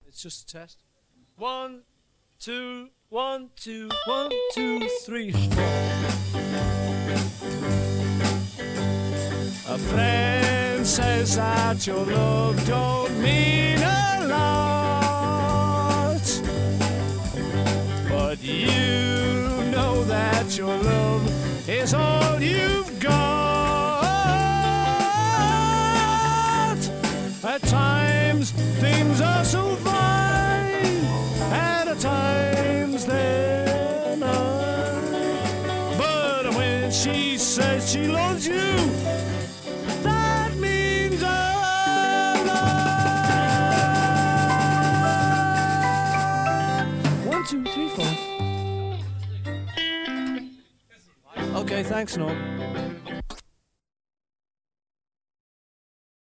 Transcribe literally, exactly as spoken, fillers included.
It's just a test. One, two, one, two, one, two, three, four. A friend says that your love don't mean a lot, but you know that your love is all you've got. At times things are so fine, and at times they're not. But when she says she loves you, that means a lot. One, two, three, four. Okay, thanks, Norm.